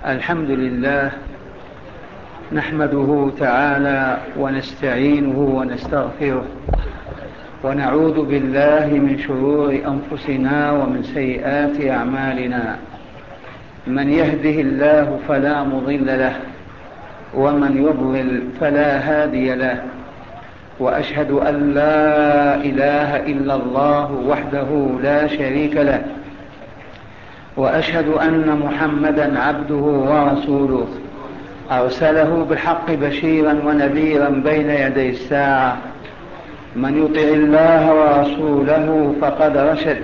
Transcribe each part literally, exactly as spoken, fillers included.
الحمد لله نحمده تعالى ونستعينه ونستغفره ونعوذ بالله من شرور أنفسنا ومن سيئات أعمالنا. من يهده الله فلا مضل له ومن يضلل فلا هادي له، وأشهد أن لا إله إلا الله وحده لا شريك له، وأشهد أن محمدا عبده ورسوله أرسله بالحق بشيرا ونذيرا بين يدي الساعة. من يطع الله ورسوله فقد رشد،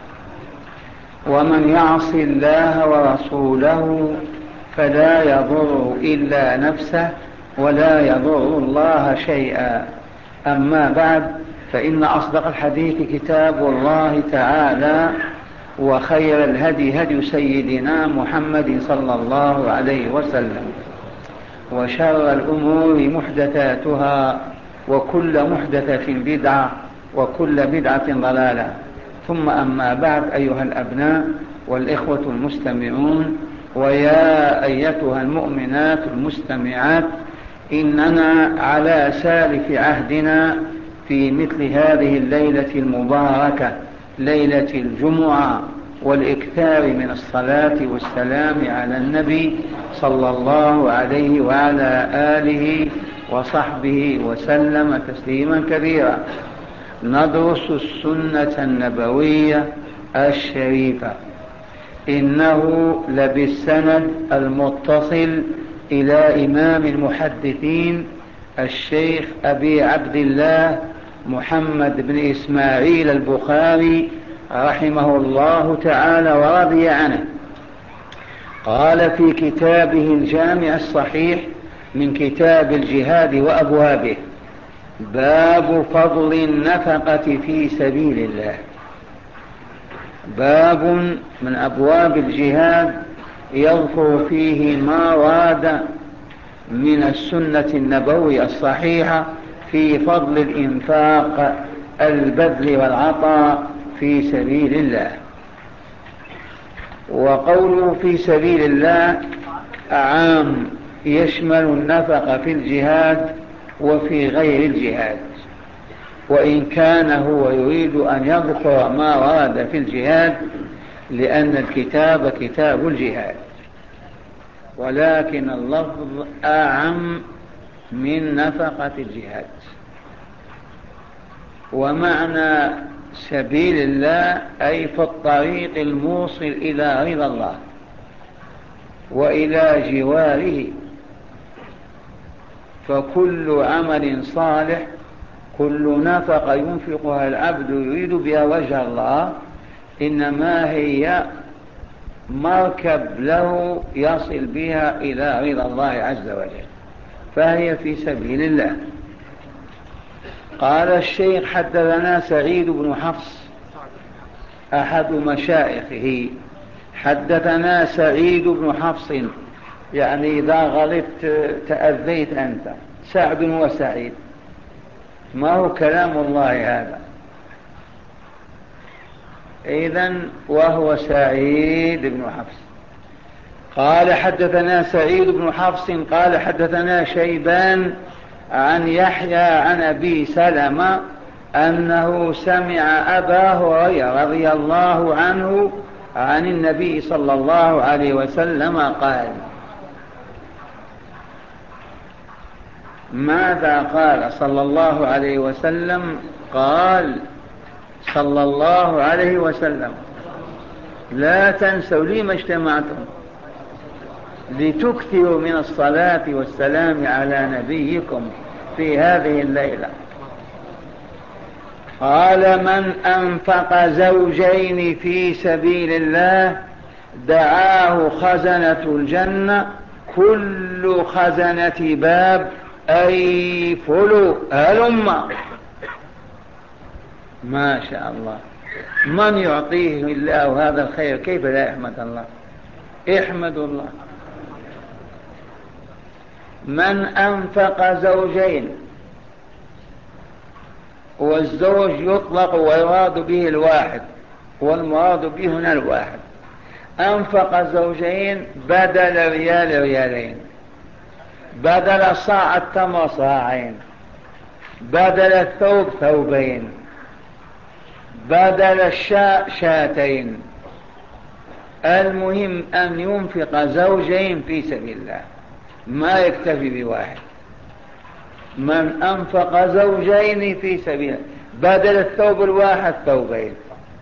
ومن يعص الله ورسوله فلا يضر إلا نفسه ولا يضر الله شيئا. أما بعد، فإن أصدق الحديث كتاب الله تعالى، وخير الهدي هدي سيدنا محمد صلى الله عليه وسلم، وشر الأمور محدثاتها، وكل محدثة بدعة، وكل بدعة ضلالة. ثم أما بعد، أيها الأبناء والإخوة المستمعون، ويا أيتها المؤمنات المستمعات، إننا على سالف عهدنا في مثل هذه الليلة المباركة، ليلة الجمعة، والإكثار من الصلاة والسلام على النبي صلى الله عليه وعلى آله وصحبه وسلم تسليما كثيرا. ندرس السنة النبوية الشريفة، إنه لبالسند المتصل إلى إمام المحدثين الشيخ أبي عبد الله محمد بن إسماعيل البخاري رحمه الله تعالى ورضي عنه. قال في كتابه الجامع الصحيح من كتاب الجهاد وأبوابه: باب فضل النفقة في سبيل الله. باب من أبواب الجهاد يذكر فيه ما ورد من السنة النبوية الصحيحة في فضل الإنفاق، البذل والعطاء في سبيل الله. وقوله في سبيل الله عام، يشمل النفقة في الجهاد وفي غير الجهاد، وإن كان هو يريد أن يذكر ما ورد في الجهاد لأن الكتاب كتاب الجهاد، ولكن اللفظ أعم من نفقة الجهاد. ومعنى سبيل الله أي في الطريق الموصل إلى رضا الله وإلى جواره. فكل عمل صالح، كل نفقة ينفقها العبد يريد بها وجه الله، إنما هي مركب له يصل بها إلى رضا الله عز وجل، فهي في سبيل الله. قال الشيخ: حدثنا سعيد بن حفص أحد مشايخه. حدثنا سعيد بن حفص، يعني إذا غلطت تأذيت أنت، سعد وسعيد، ما هو كلام الله هذا. إذن وهو سعيد بن حفص. قال: حدثنا سعيد بن حفص قال: حدثنا شيبان عن يحيى عن أبي سلمة أنه سمع أبا هريرة رضي الله عنه عن النبي صلى الله عليه وسلم قال. ماذا قال صلى الله عليه وسلم؟ قال صلى الله عليه وسلم: لا تنسوا لي ما اجتمعتم لتكثروا من الصلاة والسلام على نبيكم في هذه الليلة. قال: من أنفق زوجين في سبيل الله دعاه خزنة الجنة، كل خزنة باب، أي فلو هلم. ما شاء الله، من يعطيه الله هذا الخير كيف لا يحمد الله؟ احمد الله. من أنفق زوجين، والزوج يطلق ويراد به الواحد، والمراد به هنا الواحد. أنفق زوجين بدل ريال ريالين، بدل صاع التمر صاعين، بدل الثوب ثوبين، بدل الشاء شاتين. المهم أن ينفق زوجين في سبيل الله، ما يكتفي بواحد. من أنفق زوجين في سبيل بدل الثوب الواحد ثوبين،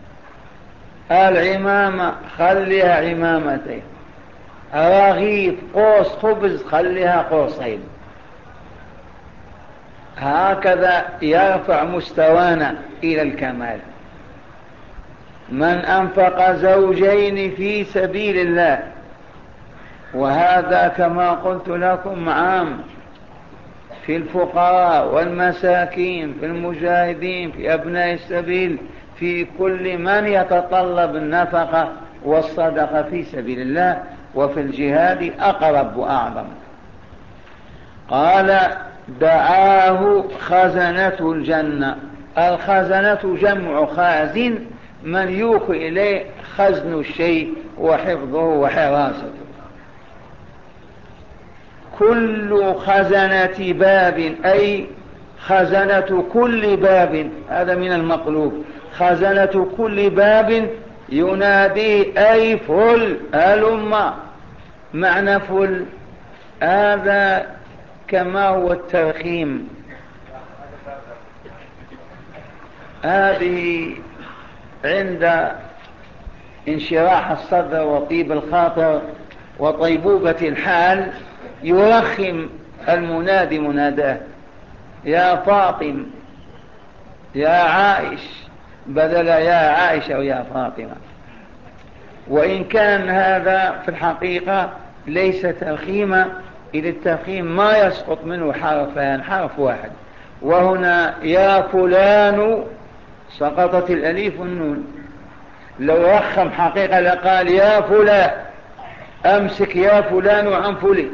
العمامة خليها عمامتين، رغيف قوس خبز خليها قوسين. هكذا يرفع مستوانا إلى الكمال. من أنفق زوجين في سبيل الله، وهذا كما قلت لكم عام في الفقراء والمساكين، في المجاهدين، في أبناء السبيل، في كل من يتطلب النفقة والصدقة في سبيل الله، وفي الجهاد أقرب وأعظم. قال دعاه خزنة الجنة. الخزنة جمع خازن، من يوكل إليه خزن الشيء وحفظه وحراسته. كل خزنة باب أي خزنة كل باب، هذا من المقلوب. خزنة كل باب ينادي أي فل هلم. معنى فل هذا كما هو الترخيم. هذه عند انشراح الصدر وطيب الخاطر وطيبوبة الحال يرخم المنادي مناداه، يا فاطم يا عائش، بدل يا عائشة ويا فاطمة. وإن كان هذا في الحقيقة ليس ترخيما، إذ الترخيم ما يسقط منه حرفان، حرف واحد. وهنا يا فلان سقطت الأليف والنون. لو رخم حقيقة لقال يا فلان، أمسك يا فلان عن فلي.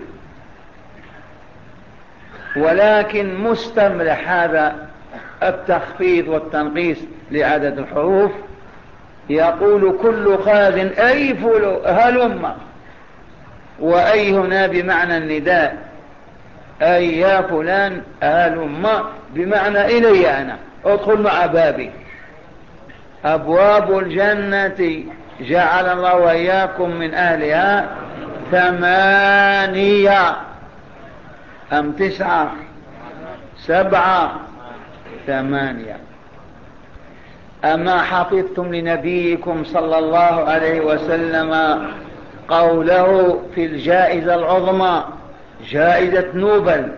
ولكن مستمرح هذا التخفيض والتنقيص لعدد الحروف. يقول كل خاذ أي فلو هلم، وأي هنا بمعنى النداء، أي يا فلان هلم بمعنى إلي أنا، ادخل مع بابي. أبواب الجنة جعل الله وإياكم من أهلها ثمانية أم تسعة سبعة ثمانية. أما حفظتم لنبيكم صلى الله عليه وسلم قوله في الجائزة العظمى، جائزة نوبل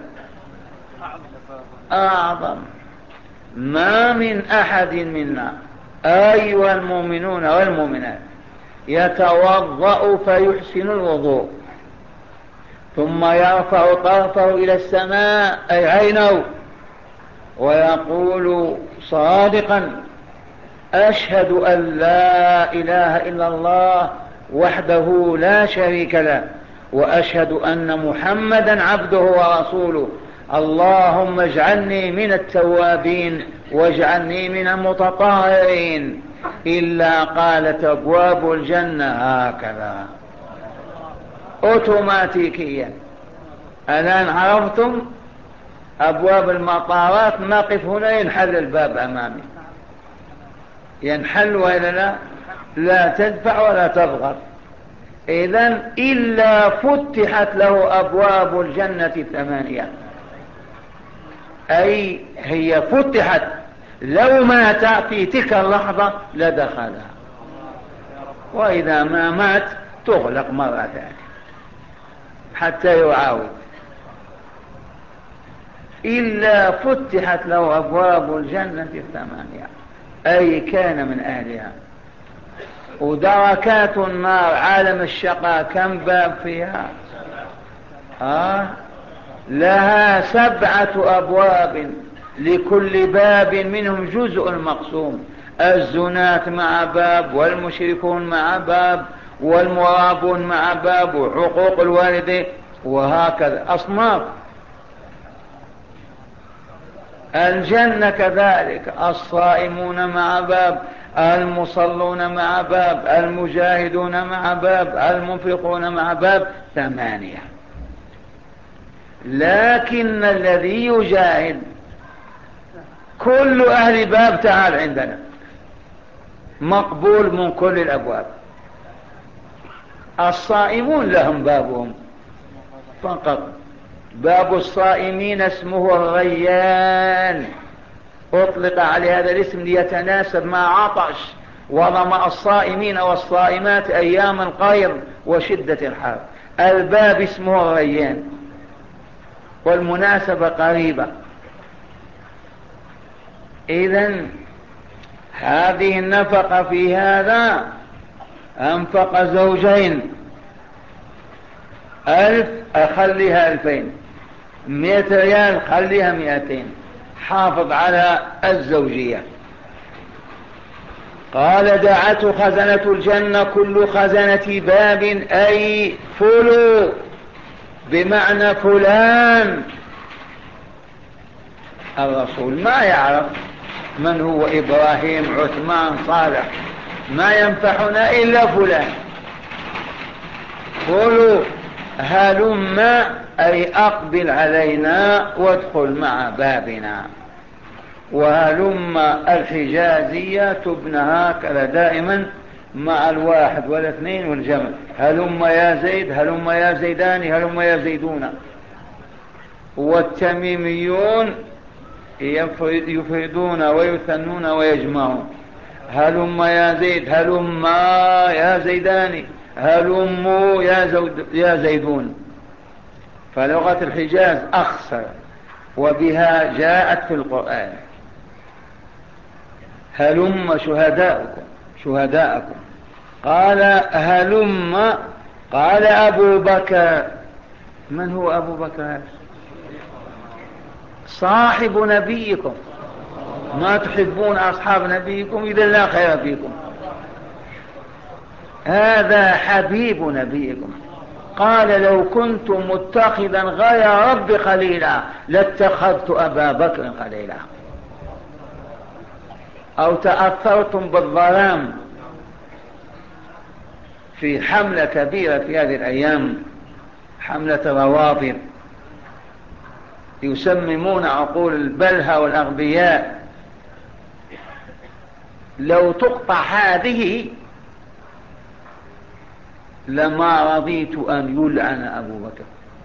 أعظم: ما من أحد منا أيها المؤمنون والمؤمنات يتوضأ فيحسن الوضوء ثم يرفع طرفه إلى السماء أي عينه ويقول صادقا: أشهد أن لا إله إلا الله وحده لا شريك له، وأشهد أن محمدا عبده ورسوله، اللهم اجعلني من التوابين واجعلني من المتطهرين. إلا قالت أبواب الجنة هكذا أوتوماتيكيا. الآن عرفتم أبواب المطارات، نقف هنا ينحل الباب أمامي، ينحل وإلا لا؟ لا تدفع ولا تضغط. إذن إلا فتحت له أبواب الجنة الثمانية، أي هي فتحت، لو مات في تلك اللحظة لدخلها، وإذا ما مات تغلق مرة ثانية حتى يعاود. إلا فتحت له أبواب الجنة الثمانية، أي كان من أهلها. ودركات النار عالم الشقاء كم باب فيها؟ آه لها سبعة أبواب، لكل باب منهم جزء مقسوم. الزنات مع باب، والمشركون مع باب، والمرابون مع باب، وحقوق الوالدين، وهكذا أصناف. الجنة كذلك، الصائمون مع باب، المصلون مع باب، المجاهدون مع باب، المنفقون مع باب، ثمانية. لكن الذي يجاهد كل أهل باب تعال عندنا، مقبول من كل الأبواب. الصائمون لهم بابهم فقط، باب الصائمين اسمه الريان، أطلق على هذا الاسم ليتناسب مع عطش وظمأ الصائمين والصائمات أيام القيض وشدة الحر. الباب اسمه الريان، والمناسبة قريبة. إذن هذه النفقة في هذا أنفق زوجين، ألف أخليها ألفين، مئة ريال خليها مئتين، حافظ على الزوجية. قال دعته خزنة الجنة كل خزنة باب، أي فلو بمعنى فلان. الرسول ما يعرف من هو إبراهيم، عثمان، صالح، ما ينفعنا إلا فلان. قولوا هلم أي أقبل علينا وادخل مع بابنا. وهلم الحجازية تبنى هكذا دائما مع الواحد والاثنين والجمع، هلم يا زيد، هلم يا زيدان، هلم يا زيدون. والتميميون يفردون ويثنون ويجمعون، هلم يا زيد، هلم يا زيدان، هلموا يا, زود يا زيدون. فلغة الحجاز أخصر، وبها جاءت في القرآن. هلم شهداءكم شهداءكم. قال هلم، قال أبو بكر. من هو أبو بكر؟ صاحب نبيكم. ما تحبون أصحاب نبيكم إذا لا خير فيكم. هذا حبيب نبيكم. قال لو كنت متخذا غير رب خليلا لاتخذت أبا بكر خليلا. أو تأثرتم بالظلام في حملة كبيرة في هذه الأيام، حملة روافض يسممون عقول البلهى والأغبياء. لو تقطع هذه لما رضيت أن يلعن أبو بكر.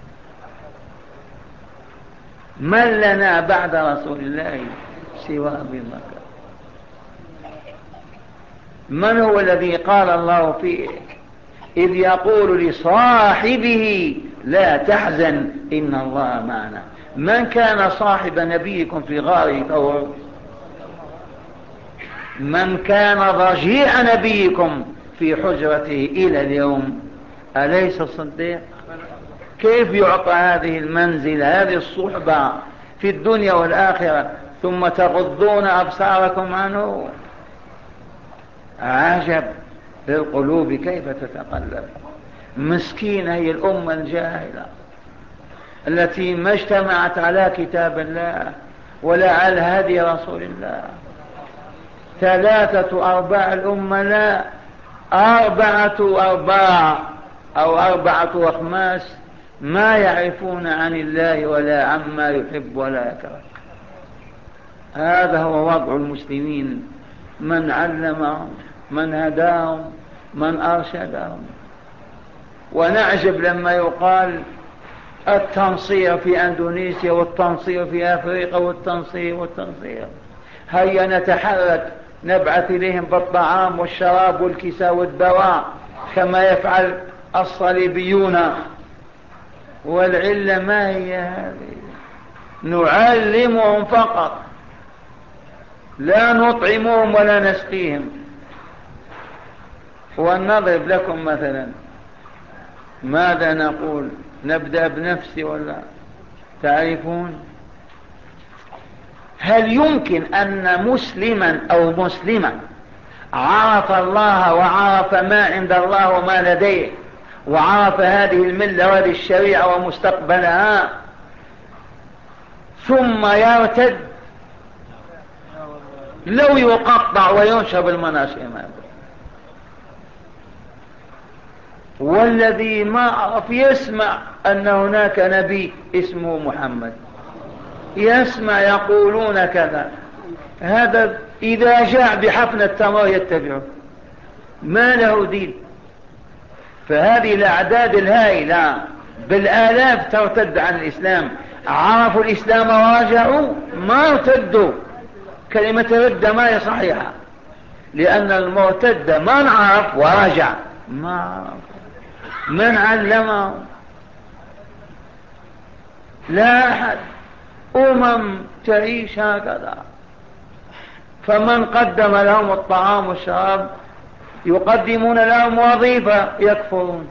من لنا بعد رسول الله سوى أبي بكر؟ من هو الذي قال الله فيه إذ يقول لصاحبه لا تحزن إن الله معنا؟ من كان صاحب نبيكم في غار ثور؟ من كان ضجيع نبيكم في حجرته إلى اليوم؟ أليس الصديق؟ كيف يعطى هذه المنزلة، هذه الصحبة في الدنيا والآخرة، ثم تغضون أبصاركم عنه؟ عجب للقلوب كيف تتقلب. مسكينة هي الأمة الجاهلة التي ما اجتمعت على كتاب الله ولا على هدي رسول الله. ثلاثة أرباع الأمة لا، أربعة أرباع أو أربعة وخماس ما يعرفون عن الله ولا عما يحب ولا يكره. هذا هو وضع المسلمين، من علمهم، من هداهم، من أرشدهم. ونعجب لما يقال التنصير في أندونيسيا والتنصير في أفريقيا والتنصير والتنصير. هيا نتحرك نبعث إليهم بالطعام والشراب والكساء والدواء كما يفعل الصليبيون. والعلة ما هي هذه؟ نعلمهم فقط، لا نطعمهم ولا نسقيهم. ونضرب لكم مثلا. ماذا نقول؟ نبدأ بنفسي ولا تعرفون؟ هل يمكن أن مسلما أو مسلما عرف الله وعرف ما عند الله وما لديه وعرف هذه الملة وهذه الشريعة ومستقبلها ثم يرتد لو يقطع وينشر بالمناشئ ما يقول. والذي ما عرف يسمع أن هناك نبي اسمه محمد، يسمع يقولون كذا، هذا إذا جاء بحفنة تمر يتبعه، ما له دين. فهذه الأعداد الهائلة بالآلاف ترتد عن الإسلام، عرفوا الإسلام ورجعوا ما ارتدوا. كلمة رد ما هي صحيحة، لأن المرتد من عرف ورجع ما عرف، من علمه لا أحد. أمم تعيش هكذا، فمن قدم لهم الطعام والشراب يقدمون لهم وظيفة يكفرون،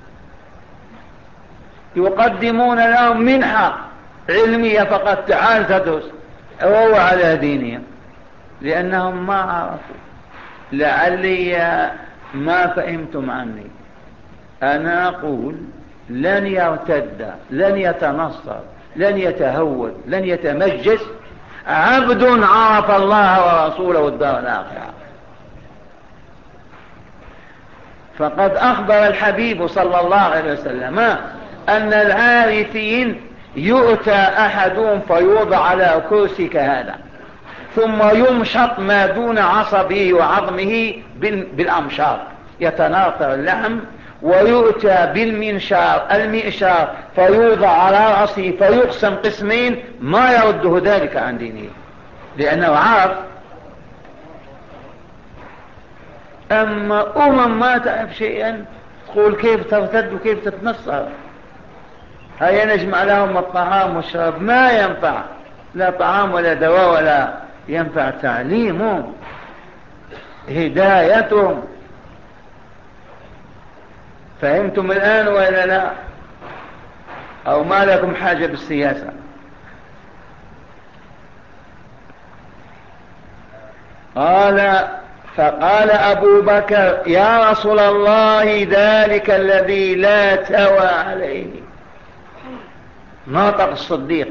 يقدمون لهم منحة علمية فقط، تعال تدرس، وهو على دينهم، لأنهم ما عرفوا. لعلي ما فهمتم عني. أنا أقول لن يرتد، لن يتنصر، لن يتهود، لن يتمجس عبد عرف الله ورسوله والدار الآخرة. فقد أخبر الحبيب صلى الله عليه وسلم أن العارفين يؤتى أحدهم فيوضع على كرسي كهذا، ثم يمشط ما دون عصبه وعظمه بالأمشار، يتناثر اللحم، ويؤتى بالمنشار المئشار فيوضع على رأسه فيقسم قسمين، ما يرده ذلك عن دينه لأنه عرف. أما أمم ما تعرف شيئا تقول كيف ترتد وكيف تتنصر. هيا نجمع لهم الطعام والشراب، ما ينفع، لا طعام ولا دواء ولا ينفع تعليمهم هدايتهم. فهمتم الآن ولا لا؟ أو ما لكم حاجة بالسياسة؟ قال فقال أبو بكر يا رسول الله ذلك الذي لا توى عليه. ناطق الصديق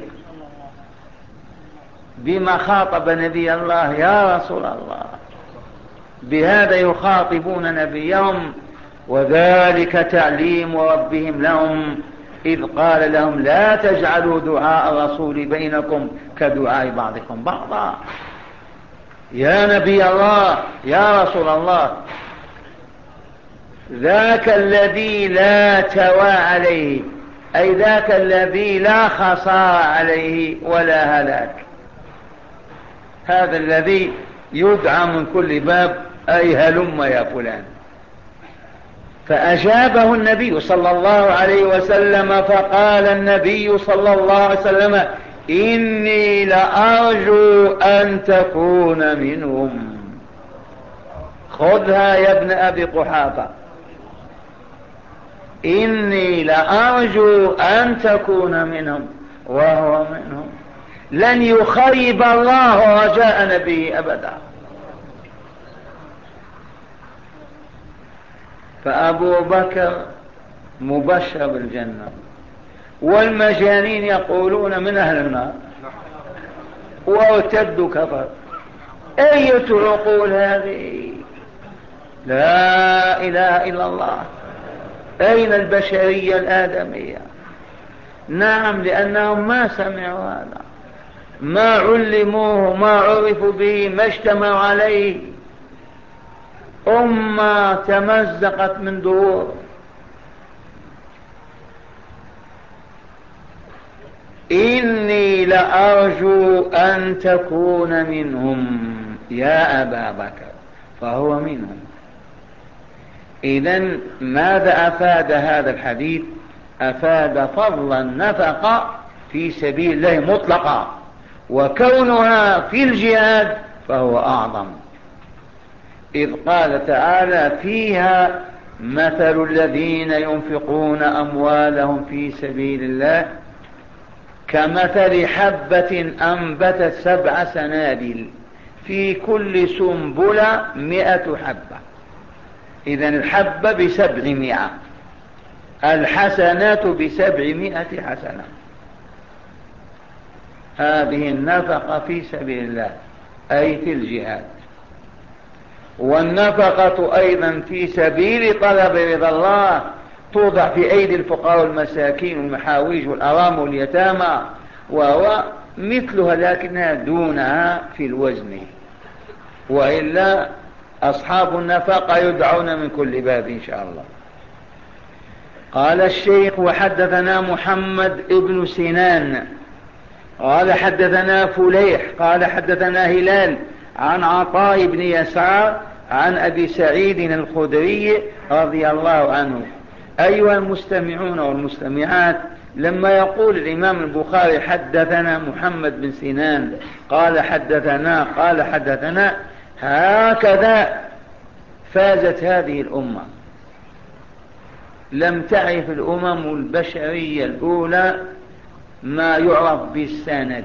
بما خاطب نبي الله، يا رسول الله، بهذا يخاطبون نبيهم، وذلك تعليم ربهم لهم إذ قال لهم لا تجعلوا دعاء الرسول بينكم كدعاء بعضكم بعضا. يا نبي الله، يا رسول الله، ذاك الذي لا توى عليه، أي ذاك الذي لا خسار عليه ولا هلاك، هذا الذي يدعى من كل باب أي هلم يا فلان. فأجابه النبي صلى الله عليه وسلم، فقال النبي صلى الله عليه وسلم إني لأرجو أن تكون منهم. خذها يا ابن أبي قحافة، إني لأرجو أن تكون منهم، وهو منهم. لن يخيب الله رجاء نبيه أبدا. فأبو بكر مبشر بالجنة، والمجانين يقولون من أهل النار، وارتدوا كفر. أية عقول هذه؟ لا إله إلا الله. أين البشرية الآدمية؟ نعم، لأنهم ما سمعوا هذا، ما علموه، ما عرفوا به، ما اجتمعوا عليه. أمة تمزقت من دور. إني لأرجو أن تكون منهم يا أبا بكر، فهو منهم. إذن ماذا أفاد هذا الحديث؟ أفاد فضل النفقة في سبيل الله مطلقا، وكونها في الجهاد فهو أعظم، إذ قال تعالى فيها مثل الذين ينفقون أموالهم في سبيل الله كمثل حبة أنبتت سبع سنابل في كل سنبلة مئة حبة. إذن الحبة بسبعمائة، الحسنات بسبعمائة حسنة. هذه النفقة في سبيل الله. أي في الجهاد. والنفقة أيضا في سبيل طلب رضا الله توضع في أيدي الفقراء والمساكين والمحاويج والأرام واليتامى، وهو مثلها لكنها دونها في الوزن، وإلا أصحاب النفقة يدعون من كل باب إن شاء الله. قال الشيخ: وحدثنا محمد ابن سنان قال حدثنا فليح قال حدثنا هلال عن عطاء بن يسار عن أبي سعيد الخدري رضي الله عنه. أيها المستمعون والمستمعات، لما يقول الإمام البخاري حدثنا محمد بن سنان قال حدثنا قال حدثنا هكذا فازت هذه الأمة. لم تعرف الأمم البشرية الأولى ما يعرف بالسند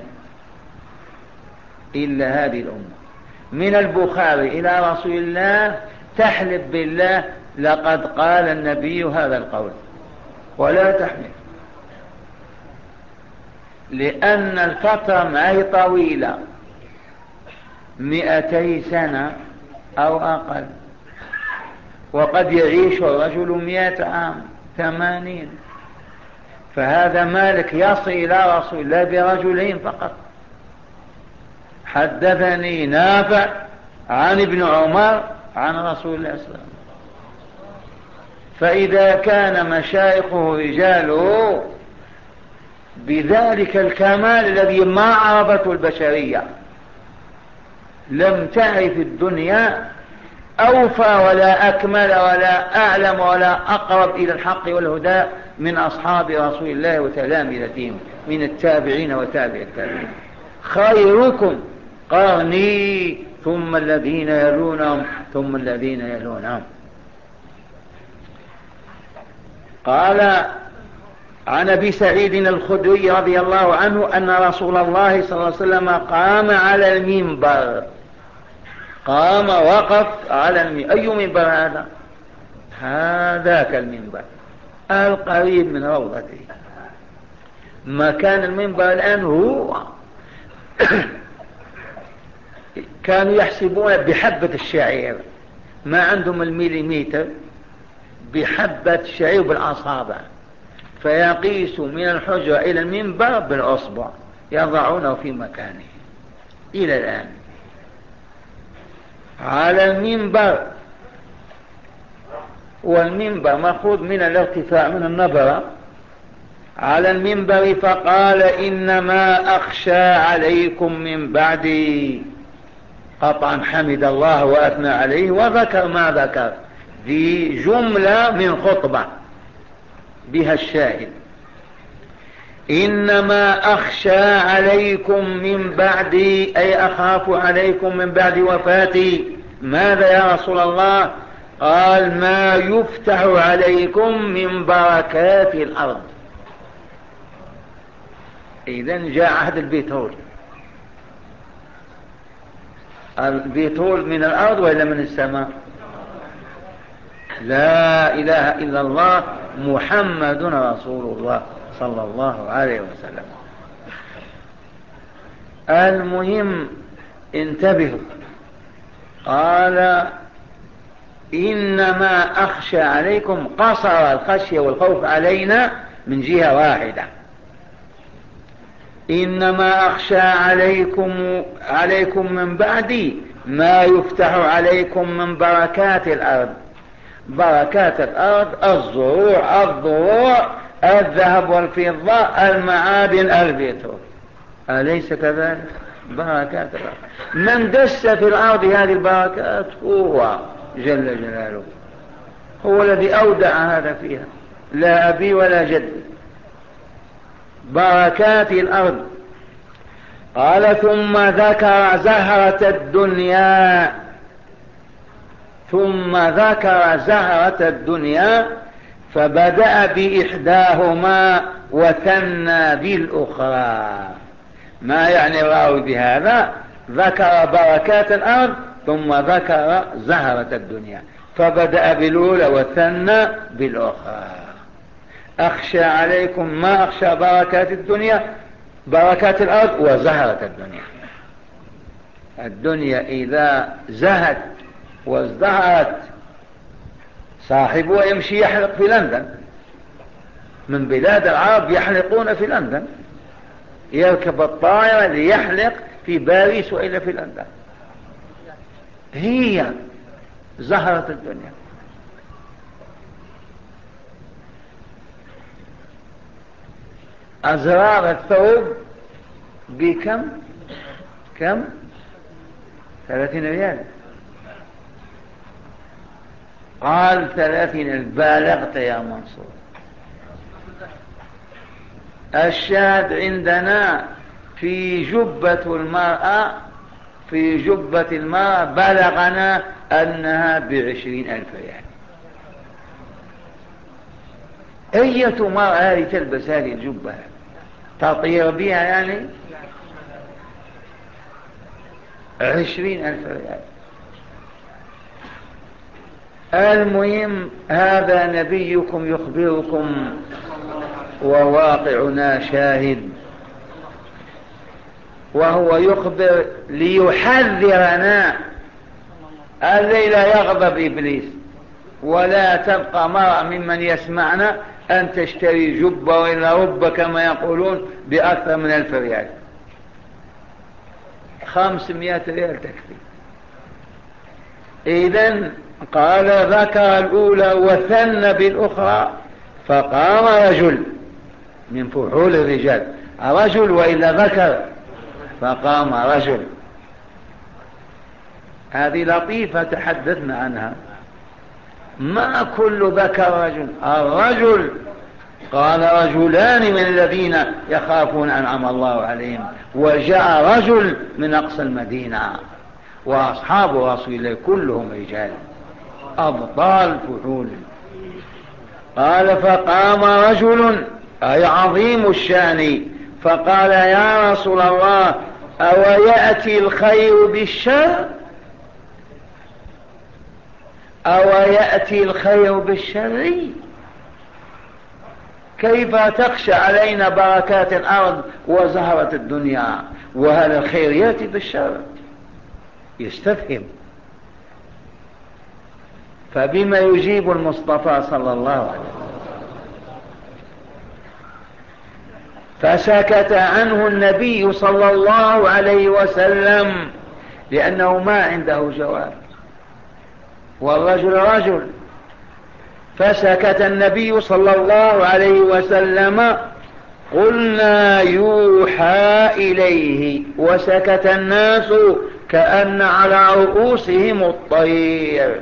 إلا هذه الأمة، من البخاري إلى رسول الله تحلف بالله لقد قال النبي هذا القول، ولا تحلف، لأن الفترة معه طويلة، مئتي سنة أو أقل، وقد يعيش الرجل مئة عام ثمانين، فهذا مالك يصل إلى رسول الله برجلين فقط. حدثني نافع عن ابن عمر عن رسول الله صلى الله عليه وسلم. فإذا كان مشايخه رجاله بذلك الكمال الذي ما عرفته البشرية، لم تعرف الدنيا أوفى ولا أكمل ولا أعلم ولا أقرب إلى الحق والهدى من أصحاب رسول الله وتلامذتهم من التابعين وتابع التابعين. خيركم قرني ثم الذين يلونهم ثم الذين يلونهم. قال عن أبي سعيد الخدري رضي الله عنه أن رسول الله صلى الله عليه وسلم قام على المنبر. قام وقف على المنبر. أي منبر هذا؟ هذاك المنبر القريب من روضته. مكان المنبر الآن هو كانوا يحسبون بحبة الشعير، ما عندهم الميليمتر، بحبة الشعير بالأصابع، فيقيسوا من الحجرة إلى المنبر بالأصبع، يضعونه في مكانه إلى الآن. على المنبر، والمنبر مأخوذ من الارتفاع من النبرة، على المنبر فقال: إنما أخشى عليكم من بعدي. قطعا حمد الله وأثنى عليه وذكر ما ذكر في جملة من خطبة بها الشاهد. إنما أخشى عليكم من بعدي، أي أخاف عليكم من بعد وفاتي. ماذا يا رسول الله؟ قال: ما يفتح عليكم من بركات الأرض. إذن جاء عهد البترول. البترول من الأرض ولا من السماء؟ لا إله إلا الله محمد رسول الله صلى الله عليه وسلم. المهم انتبهوا. قال: إنما أخشى عليكم، قصر الخشية والخوف علينا من جهة واحدة. إنما أخشى عليكم عليكم من بعدي ما يفتح عليكم من بركات الأرض. بركات الأرض الزروع، الضروع، الذهب والفضة، المعادن، البترول، أليس كذلك؟ بركات الأرض. من دس في الأرض هذه البركات هو جل جلاله، هو الذي أودع هذا فيها، لا أبي ولا جدي. بركات الأرض. قال: ثم ذكر زهرة الدنيا ثم ذكر زهرة الدنيا فبدأ بإحداهما وثنى بالأخرى. ما يعني الراوي بهذا؟ ذكر بركات الأرض ثم ذكر زهرة الدنيا، فبدأ بالأولى وثنى بالأخرى. أخشى عليكم ما أخشى بركات الدنيا، بركات الأرض وزهرة الدنيا. الدنيا إذا زهت وازدهرت صاحبه يمشي يحلق في لندن، من بلاد العرب يحلقون في لندن، يركب الطائرة ليحلق في باريس وإلا في لندن. هي زهرة الدنيا. أزرار الثوب بكم؟ كم؟ ثلاثين ريال. قال ثلاثين. بالغت يا منصور. الشاهد عندنا في جبة المرأة، في جبة المرأة بلغنا أنها بعشرين ألف ريال. أية مرأة لتلبس هذه الجبة تطير بها؟ يعني عشرين ألف ريال. المهم هذا نبيكم يخبركم وواقعنا شاهد، وهو يخبر ليحذرنا الليلة يغضب إبليس، ولا تبقى مرأة ممن يسمعنا أن تشتري جبة وإلا رب كما يقولون بأكثر من ألف ريال. خمسمائة ريال تكفي. إذن قال ذكر الأولى وثن بالأخرى، فقام رجل من فحول الرجال، رجل وإلا ذكر، فقام رجل. هذه لطيفة تحدثنا عنها. ما كل ذكر رجل، الرجل. قال رجلان من الذين يخافون أنعم الله عليهم، وجاء رجل من أقصى المدينة، وأصحاب رسول الله كلهم رجال أبطال فحول. قال فقام رجل أي عظيم الشان فقال يا رسول الله أو يأتي الخير بالشر؟ أو يأتي الخير بالشر؟ كيف تخشى علينا بركات الأرض وزهرة الدنيا، وهل الخير يأتي بالشر؟ يستفهم. فبما يجيب المصطفى صلى الله عليه وسلم؟ فسكت عنه النبي صلى الله عليه وسلم لأنه ما عنده جواب، والرجل رجل. فسكت النبي صلى الله عليه وسلم. قلنا يوحى إليه، وسكت الناس كأن على رؤوسهم الطير.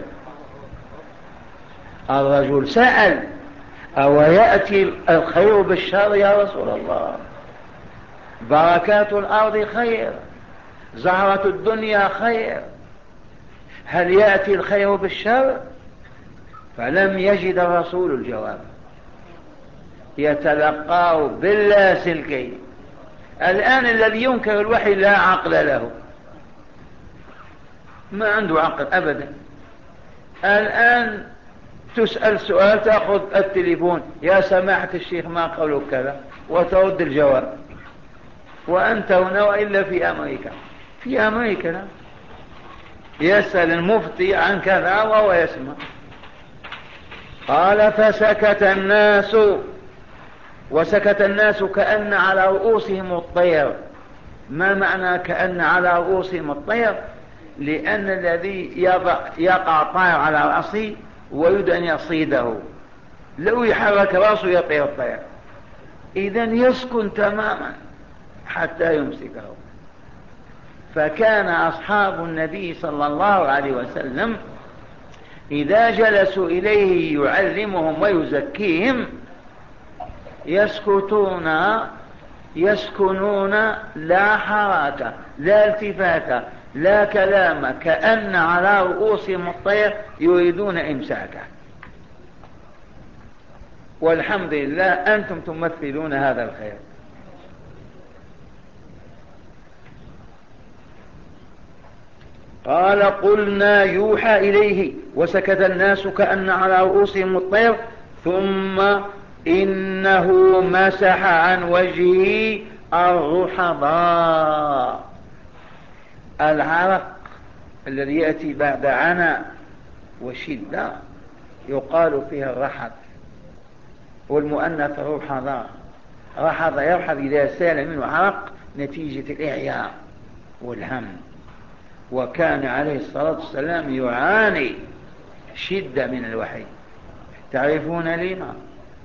الرجل سأل أو يأتي الخير بالشر يا رسول الله؟ بركات الأرض خير، زهرة الدنيا خير، هل يأتي الخير بالشر؟ فلم يجد الرسول الجواب، يتلقاه باللاسلكي. الآن الذي ينكر الوحي لا عقل له، ما عنده عقل أبدا. الآن تسأل سؤال تأخذ التليفون يا سماحة الشيخ ما قولك كذا، وترد الجواب، وأنت هنا وإلا في أمريكا. في أمريكا لا. يسأل المفتي عن كذا وهو يسمع. قال فسكت الناس، وسكت الناس كأن على رؤوسهم الطير. ما معنى كأن على رؤوسهم الطير؟ لأن الذي يقع طير على رأسه ويريد أن يصيده، لو يحرك رأسه يطير الطير، إذن يسكن تماما حتى يمسكه. فكان أصحاب النبي صلى الله عليه وسلم إذا جلسوا إليه يعلمهم ويزكيهم يسكتون يسكنون، لا حركة لا التفاتة لا كلام، كأن على رؤوسهم الطير يريدون إمساكه. والحمد لله أنتم تمثلون هذا الخير. قال قلنا يوحى إليه، وسكت الناس كأن على رؤوسهم الطير، ثم إنه مسح عن وجهه الرحضاء. العرق الذي يأتي بعد عناء وشدة يقال فيها الرحض، والمؤنث رحضاء. رحض يرحض إذا سال منه عرق نتيجة الإعياء والهم. وكان عليه الصلاة والسلام يعاني شدة من الوحي. تعرفون لما؟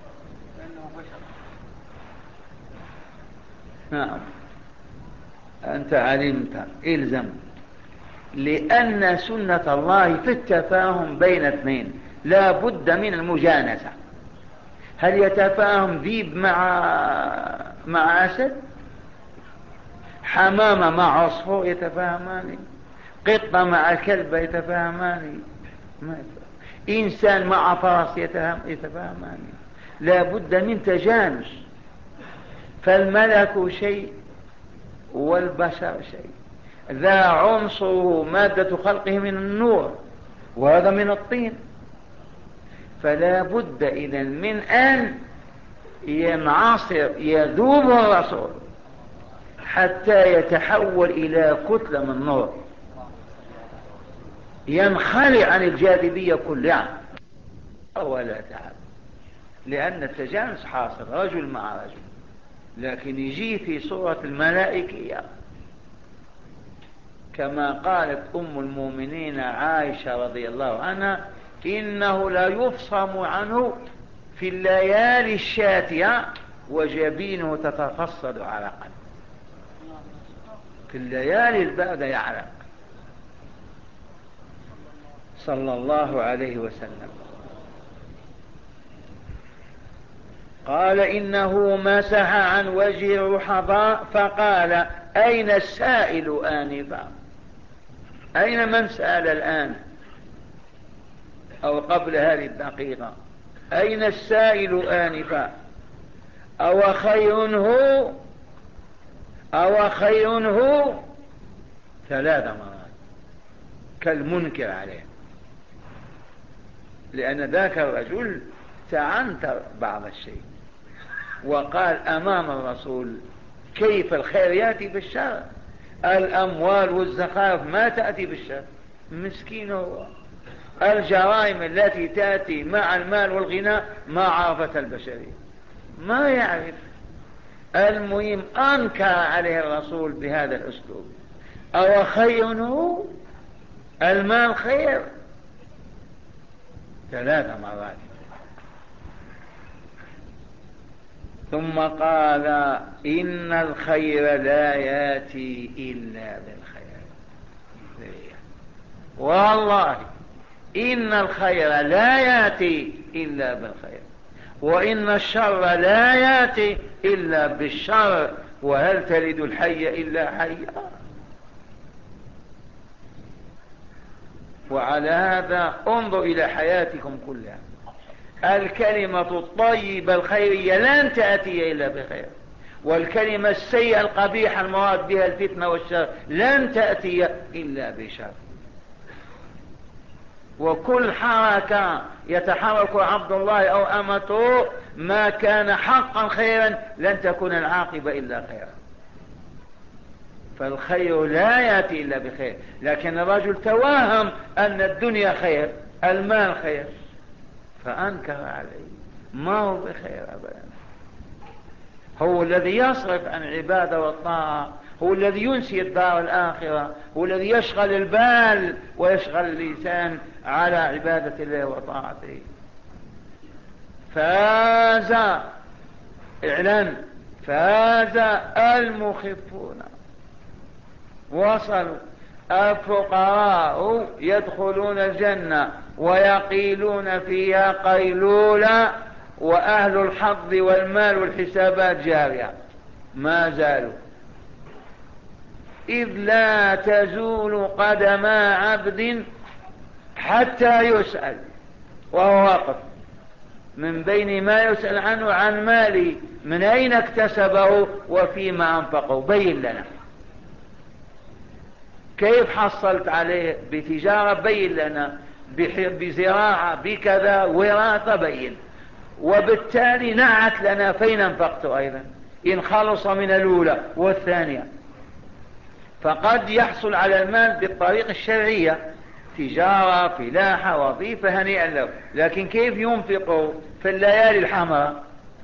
نعم أنت علمت، إلزم. لأن سنة الله في التفاهم بين اثنين لا بد من المجانسة. هل يتفاهم ذيب مع مع أسد؟ حمامة مع عصفور يتفاهمان؟ قطة مع كلب يتفاهمان؟ ما يتفاهم. إنسان مع فرس يتفاهمان؟ لا بد من تجانس. فالملك شيء والبشر شيء، ذا عنصره مادة خلقه من النور وهذا من الطين. فلا بد إذن من أن ينعصر يذوب الرسول حتى يتحول إلى كتلة من نور ينخلع عن الجاذبية كلها ولا تعب. لأن التجانس حاصل رجل مع رجل، لكن يجي في صورة الملائكية كما قالت أم المؤمنين عائشة رضي الله عنها: إنه لا يفصم عنه في الليالي الشاتية وجبينه تتفصد عرقا. في الليالي البعد يعرق صلى الله عليه وسلم. قال: إنه مسح عن وجه الرحضاء فقال: أين السائل آنفا؟ أين من سأل الآن أو قبل هذه الدقيقة؟ أين السائل آنفا؟ أو خير هو أو خير هو ثلاث مرات كالمنكر عليه. لأن ذاك الرجل تعنت بعض الشيء وقال أمام الرسول: كيف الخير يأتي بالشر؟ الأموال والزخارف ما تأتي بالشر. مسكين هو. الجرائم التي تأتي مع المال والغنى ما عرفت البشرية، ما يعرف. المهم أنكر عليه الرسول بهذا الأسلوب: أو خير هو؟ المال خير؟ ثلاث مرات. ثم قال: إن الخير لا يأتي إلا بالخير. والله إن الخير لا يأتي إلا بالخير، وإن الشر لا يأتي إلا بالشر، وهل تلد الحي إلا حيا؟ وعلى هذا انظر إلى حياتكم كلها. الكلمة الطيبة الخيرية لن تأتي إلا بخير، والكلمة السيئة القبيحة المراد بها الفتنة والشر لن تأتي إلا بشر. وكل حركة يتحرك عبد الله أو أمته ما كان حقا خيرا لن تكون العاقبة إلا خيرا. فالخير لا يأتي إلا بخير. لكن الرجل توهم أن الدنيا خير، المال خير، فأنكر عليه. ما هو بخير أبدا. هو الذي يصرف عن عبادة والطاعة، هو الذي ينسي الدار الآخرة، هو الذي يشغل البال ويشغل اللسان على عبادة الله وطاعته. فاز، إعلان، فاز المخفون. وصلوا. الفقراء يدخلون الجنة ويقيلون فيها قيلولا، وأهل الحظ والمال والحسابات جارية ما زالوا. إذ لا تزول قدما عبد حتى يسأل، وهو واقف من بين ما يسأل عنه عن ماله، من أين اكتسبه وفيما أنفقه. بين لنا كيف حصلت عليه؟ بتجارة؟ بين لنا. بزراعة؟ بكذا، وراثة؟ بين. وبالتالي نعت لنا فين انفقته أيضا إن خلص من الأولى والثانية. فقد يحصل على المال بالطريقة الشرعية، تجارة، فلاحة، وظيفة، هنيئا له. لكن كيف ينفق في الليالي الحمراء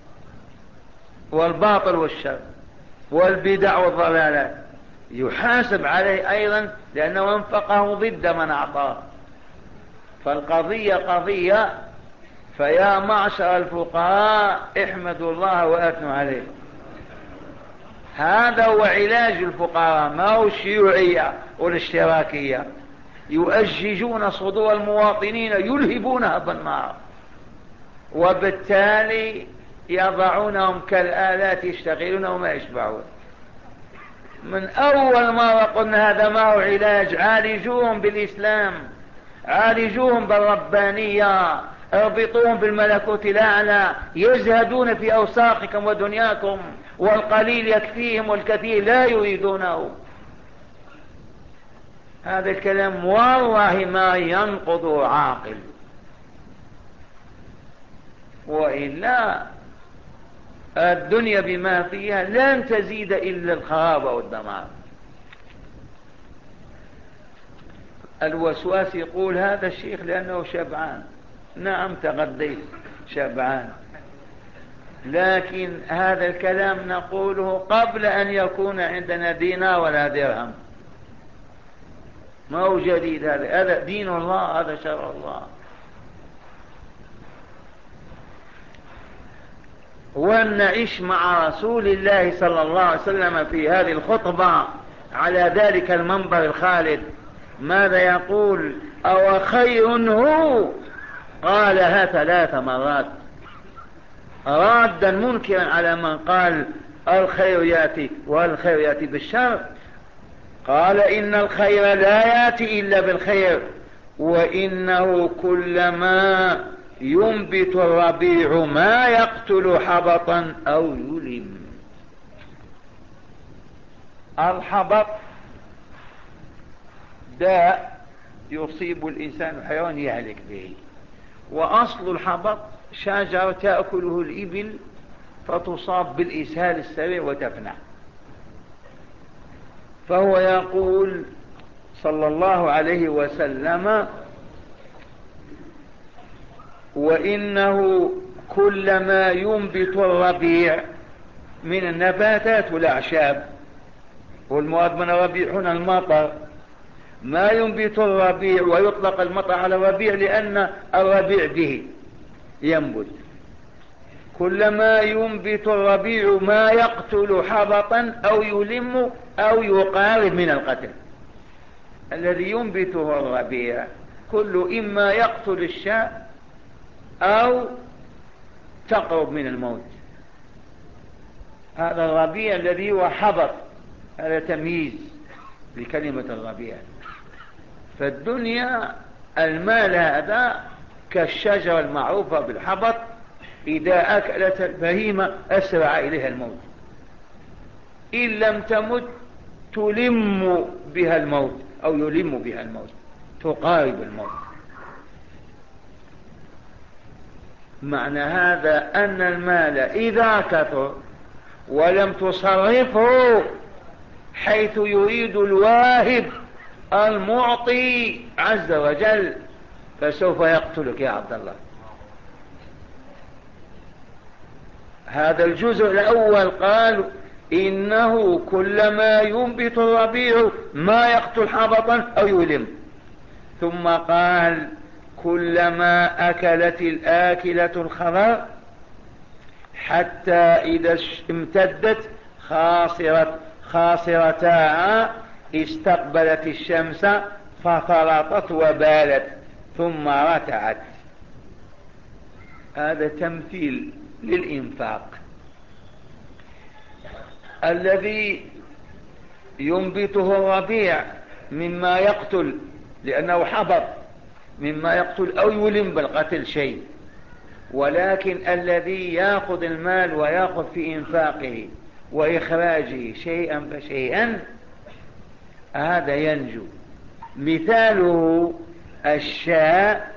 والباطل والشر والبدع والضلالات؟ يحاسب عليه أيضا لأنه انفقه ضد من أعطاه. فالقضية قضية. فيا معشر الفقهاء احمدوا الله وأثنوا عليه. هذا هو علاج الفقراء، ما هو الشيوعية والاشتراكية. يؤججون صدور المواطنين يلهبونها بالنار، وبالتالي يضعونهم كالآلات يشتغلون وما يشبعون. من أول مرة قلنا هذا ما هو علاج. عالجوهم بالإسلام، عالجوهم بالربانية، اربطوهم بالملكوت الأعلى، يزهدون في أوساخكم ودنياكم، والقليل يكفيهم والكثير لا يريدونه. هذا الكلام والله ما ينقض عاقل، وإلا الدنيا بما فيها لن تزيد إلا الخراب والدمار. الوسواس يقول هذا الشيخ لأنه شبعان. نعم تغديت شبعان، لكن هذا الكلام نقوله قبل أن يكون عندنا دينار ولا درهم. ما هو جديد، هذا هذا دين الله، هذا شرع الله. ونعيش مع رسول الله صلى الله عليه وسلم في هذه الخطبة على ذلك المنبر الخالد. ماذا يقول؟ أو خير هو؟ قالها ثلاث مرات رادا منكرا على من قال الخير يأتي والخير يأتي بالشر. قال إن الخير لا يأتي إلا بالخير، وإنه كلما ينبت الربيع ما يقتل حبطا أو يلم. الحبط داء يصيب الإنسان الحيوان يهلك به، وأصل الحبط شجرة تأكله الإبل فتصاب بالإسهال السريع وتفنى. فهو يقول صلى الله عليه وسلم وإنه كلما ينبت الربيع من النباتات والأعشاب، والمراد من الربيع هنا المطر، ما ينبت الربيع، ويطلق المطر على الربيع لأن الربيع به ينبت. كلما ينبت الربيع ما يقتل حبطا أو يلم أو يقارب من القتل. الذي ينبته الربيع كل إما يقتل الشاء أو تقرب من الموت. هذا الربيع الذي هو حبط، هذا تمييز لكلمة الربيع. فالدنيا المال هذا كالشجرة المعروفة بالحبط، إذا أكلت البهيمة أسرع إليها الموت، إن لم تمت تلم بها الموت أو يلم بها الموت، تقارب الموت. معنى هذا أن المال إذا كثر ولم تصرفه حيث يريد الواهب المعطي عز وجل فسوف يقتلك يا عبد الله. هذا الجزء الأول قال إنه كلما ينبت الربيع ما يقتل حبطا أو يلم، ثم قال كلما أكلت الآكلة الخضر حتى إذا امتدت خاصرت خاصرتها استقبلت الشمس ففرطت وبالت ثم رتعت. هذا تمثيل للإنفاق. الذي ينبته الربيع مما يقتل لأنه حبط، مما يقتل أو يلم بالقتل شيء، ولكن الذي يأخذ المال ويأخذ في إنفاقه وإخراجه شيئا فشيئا هذا ينجو. مثاله الشاة،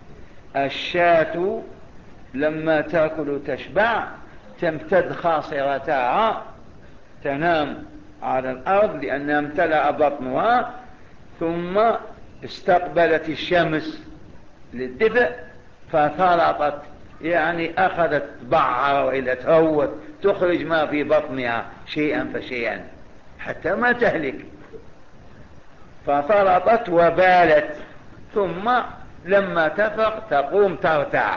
الشاة لما تأكل تشبع تمتد خاصرتها تنام على الأرض لأنها امتلأ بطنها، ثم استقبلت الشمس للدفء فثرطت، يعني أخذت بعر وإلى تهوت تخرج ما في بطنها شيئا فشيئا حتى ما تهلك، فثرطت وبالت، ثم لما تفق تقوم ترتع.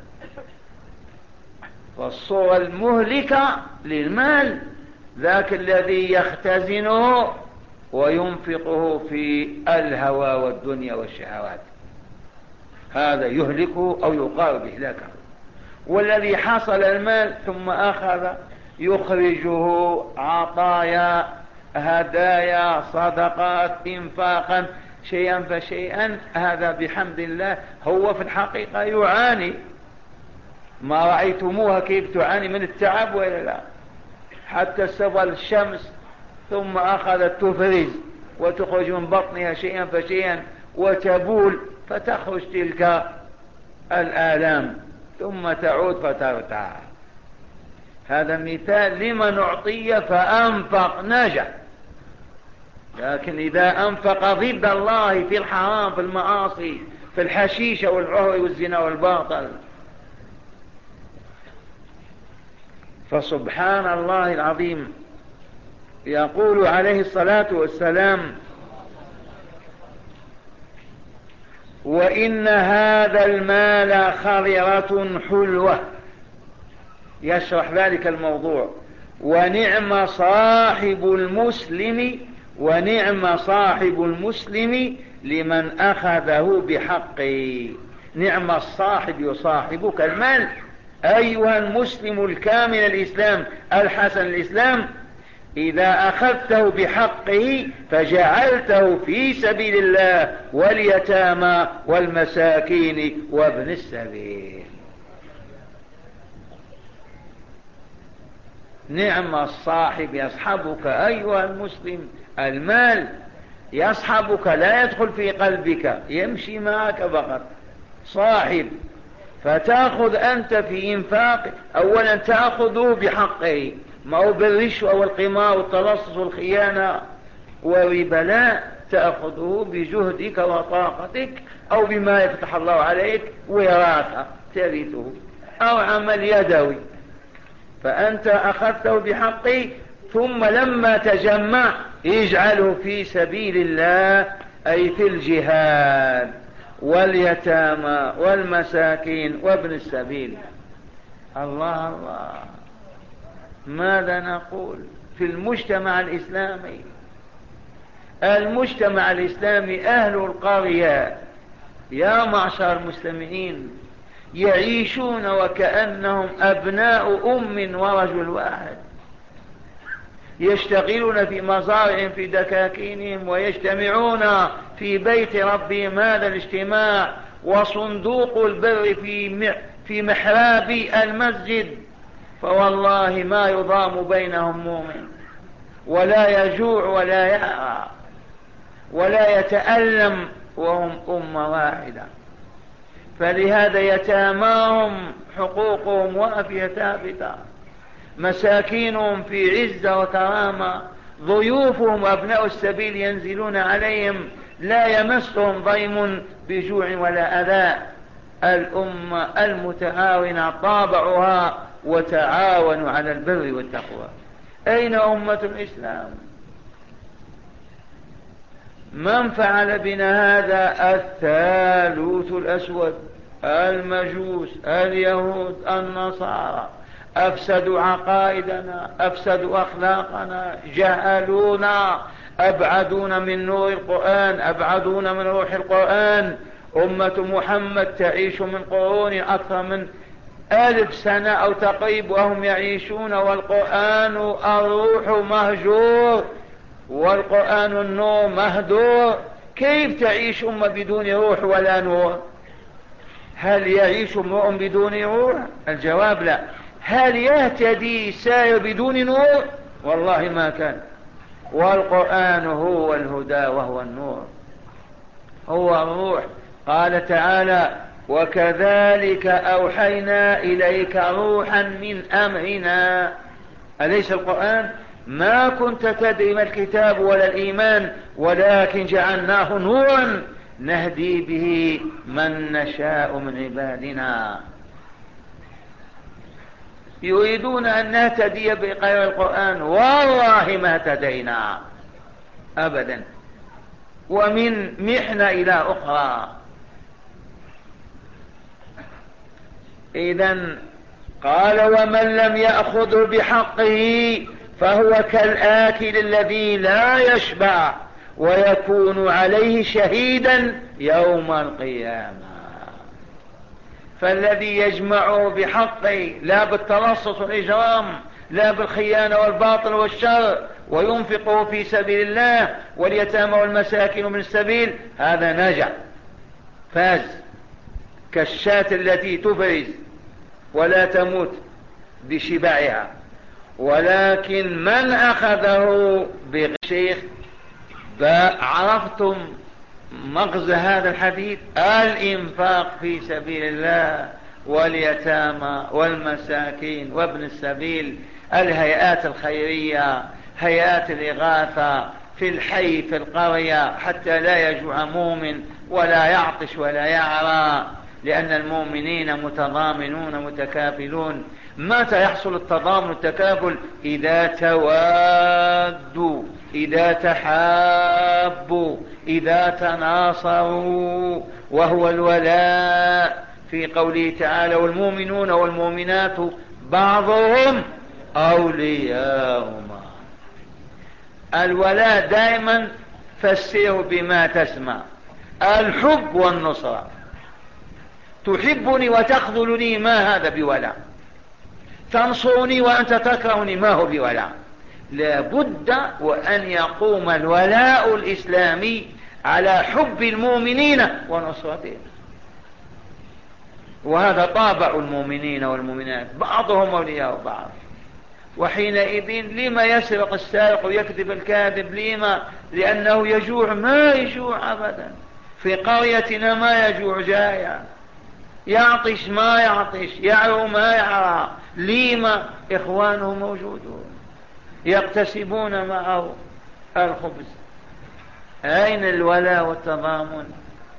والصورة المهلكة للمال ذاك الذي يختزنه وينفقه في الهوى والدنيا والشهوات، هذا يهلكه أو يقارب إهلاكه. والذي حصل المال ثم أخذ يخرجه عطايا هدايا صدقات إنفاقا شيئا فشيئا، هذا بحمد الله هو في الحقيقة يعاني. ما رأيتموها كيف تعاني من التعب ولا لا؟ حتى استظل الشمس ثم أخذت تفرز وتخرج من بطنها شيئا فشيئا وتبول، فتخرج تلك الآلام ثم تعود فترتع. هذا مثال لمن أعطي فأنفق نجا، لكن إذا أنفق ضد الله في الحرام في المعاصي في الحشيشة والعهر والزنا والباطل، فسبحان الله العظيم. يقول عليه الصلاة والسلام: وإن هذا المال خضرة حلوة، يشرح ذلك الموضوع. ونعم صاحب المسلم ونعم صاحب المسلم لمن أخذه بحقه. نعم الصاحب يصاحبك المال أيها المسلم الكامل الإسلام الحسن الإسلام، إذا أخذته بحقه فجعلته في سبيل الله واليتامى والمساكين وابن السبيل. نعم الصاحب يصحبك أيها المسلم، المال يصحبك لا يدخل في قلبك، يمشي معك فقط، صاحب. فتأخذ أنت في إنفاق أولا تأخذه بحقه، ما هو بالرشوة والقمار والتلصص والخيانة والربا، لا، تأخذه بجهدك وطاقتك أو بما يفتح الله عليك ويراك ترثه، أو عمل يدوي. فأنت أخذته بحقه، ثم لما تجمع اجعله في سبيل الله، أي في الجهاد واليتامى والمساكين وابن السبيل. الله الله، ماذا نقول في المجتمع الإسلامي؟ المجتمع الإسلامي أهل القرية يا معشر المستمعين يعيشون وكأنهم أبناء أم ورجل واحد، يشتغلون في مزارع في دكاكينهم ويجتمعون في بيت ربهم هذا الاجتماع، وصندوق البر في في محراب المسجد، فوالله ما يضام بينهم مؤمن، ولا يجوع ولا يعرى ولا يتألم، وهم أمة واحدة. فلهذا يتاماهم حقوقهم وافية ثابتة، مساكينهم في عزة وكرامة، ضيوفهم أبناء السبيل ينزلون عليهم لا يمسهم ضيم بجوع ولا أذى. الأمة المتعاونة طابعها وتعاونوا على البر والتقوى. أين أمة الإسلام؟ من فعل بنا هذا؟ الثالوث الأسود، المجوس، اليهود، النصارى، أفسدوا عقائدنا، أفسدوا أخلاقنا، جهلونا، أبعدونا من نور القرآن، أبعدونا من روح القرآن. أمة محمد تعيش من قرون أكثر من ألف سنة أو تقريب وهم يعيشون، والقرآن الروح مهجور والقرآن النور مهدور. كيف تعيش أمة بدون روح ولا نور؟ هل يعيش امرؤ بدون روح؟ الجواب لا. هل يهتدي سائر بدون نور؟ والله ما كان. والقرآن هو الهدى وهو النور، هو الروح. قال تعالى: وكذلك أوحينا إليك روحا من أمرنا. أليس القرآن ما كنت تدري ما الكتاب ولا الإيمان ولكن جعلناه نورا نهدي به من نشاء من عبادنا. يريدون أن نهتدي بغير القرآن، والله ما اهتدينا أبدا، ومن محنة إلى أخرى. إذن قال ومن لم يأخذه بحقه فهو كالآكل الذي لا يشبع ويكون عليه شهيدا يوم القيامة. فالذي يجمعه بحقه لا بالتلصص والإجرام، لا بالخيانة والباطل والشر، وينفقه في سبيل الله واليتامى والمساكين من السبيل، هذا نجا فاز كالشاة التي تفرز ولا تموت بشبعها. ولكن من أخذه بشيخ، عرفتم مغزى هذا الحديث؟ الإنفاق في سبيل الله واليتامى والمساكين وابن السبيل، الهيئات الخيرية، هيئات الإغاثة في الحي في القرية، حتى لا يجوع مؤمن ولا يعطش ولا يعرى، لأن المؤمنين متضامنون متكافلون. متى يحصل التضامن والتكافل؟ إذا توادوا، إذا تحابوا، إذا تناصروا، وهو الولاء في قوله تعالى والمؤمنون والمؤمنات بعضهم أولياء بعض. الولاء دائما فسره بما تسمع، الحب والنصرة. تحبني وتخذلني، ما هذا بولاء. تنصرني وأنت تكرهني، ما هو بولاء. لا بد وأن يقوم الولاء الإسلامي على حب المؤمنين ونصرتهم، وهذا طابع المؤمنين والمؤمنات، بعضهم أولياء بعض. وحينئذ لما يسرق السارق ويكذب الكاذب؟ لما؟ لأنه يجوع ما يجوع أبدا. في قريتنا ما يجوع جائع، يعطش ما يعطش، يعرو ما يعرى. لما؟ إخوانه موجودون يقتسبون معه الخبز. أين الولاء والتضامن؟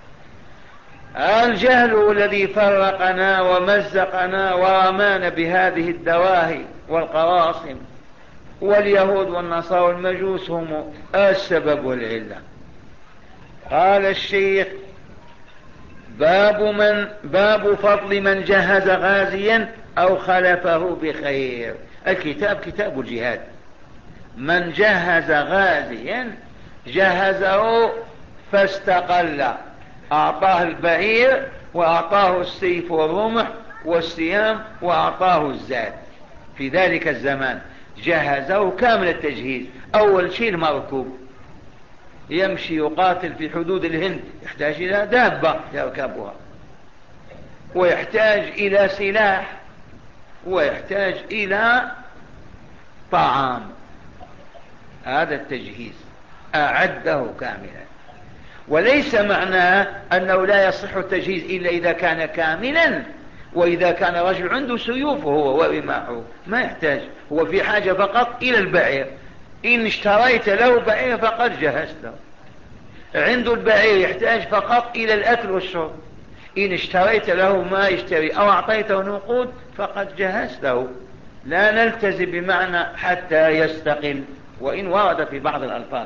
الجهل الذي فرقنا ومزقنا ورمانا بهذه الدواهي والقراصم، واليهود والنصارى والمجوس هم السبب والعلة. قال الشيخ باب من باب فضل من جهز غازيا أو خلفه بخير. الكتاب كتاب الجهاد. من جهز غازيا جهزه فاستقل، أعطاه البعير وأعطاه السيف والرمح والسيام وأعطاه الزاد. في ذلك الزمان جهزه كامل التجهيز. أول شيء المركوب، يمشي يقاتل في حدود الهند، يحتاج إلى دابة يركبها، ويحتاج إلى سلاح، ويحتاج إلى طعام. هذا التجهيز أعده كاملا. وليس معناه أنه لا يصح التجهيز إلا إذا كان كاملا، وإذا كان رجل عنده سيوف هو ورماحه ما يحتاج، هو في حاجة فقط إلى البعير. إن اشتريت له بعير فقد جهزته. عنده البعير يحتاج فقط إلى الأكل والشرب. إن اشتريت له ما يشتري أو أعطيته نقود فقد جهزته. لا نلتزم بمعنى حتى يستقل، وإن ورد في بعض الألفاظ.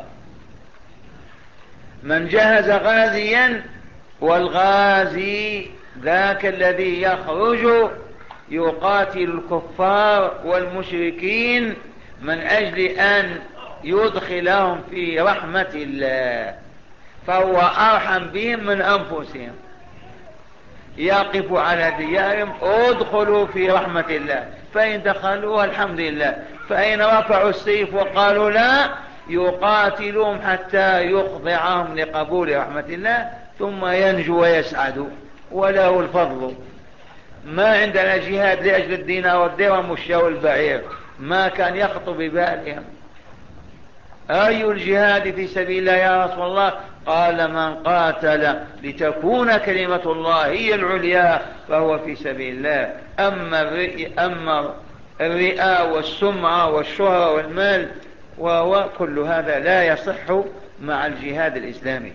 من جهز غازيا، والغازي ذاك الذي يخرج يقاتل الكفار والمشركين من أجل أن يدخلهم في رحمة الله، فهو أرحم بهم من أنفسهم. يقف على ديارهم ادخلوا في رحمة الله، فإن دخلوا الحمد لله، فإن رفعوا السيف وقالوا لا يقاتلهم حتى يخضعهم لقبول رحمة الله، ثم ينجو ويسعدوا وله الفضل. ما عندنا جهاد لأجل الدينار والدرهم والشاو البعير، ما كان يخطر ببالهم. أي الجهاد في سبيل الله يا رسول الله؟ قال من قاتل لتكون كلمة الله هي العليا فهو في سبيل الله. أما الرئاء, أما الرئاء والسمعة والشهرة والمال وكل هذا لا يصح مع الجهاد الإسلامي.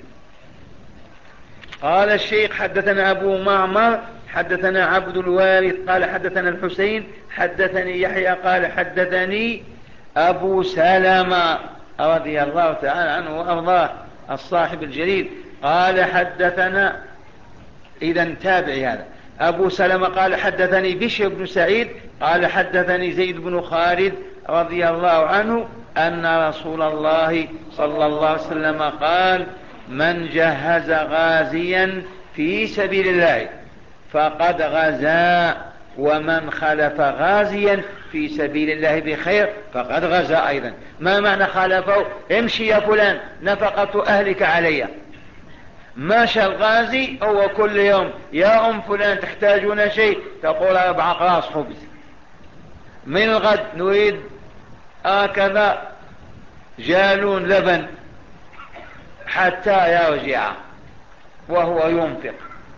قال الشيخ حدثنا أبو معمر حدثنا عبد الوارث قال حدثنا الحسين حدثني يحيى قال حدثني أبو سلمة رضي الله تعالى عنه وأرضاه الصاحب الجليل قال حدثنا، إذا تابعي هذا، أبو سلمة قال حدثني بشر بن سعيد قال حدثني زيد بن خالد رضي الله عنه أن رسول الله صلى الله عليه وسلم قال: من جهز غازيا في سبيل الله فقد غزا، ومن خلف غازيا في سبيل الله بخير فقد غزا أيضا. ما معنى خالفه؟ امشي يا فلان نفقة أهلك علي. ماشى الغازي هو كل يوم: يا أم فلان تحتاجون شيء؟ تقول: أربع أقراص خبز. من الغد نريد هكذا جالون لبن حتى يرجع وهو ينفق،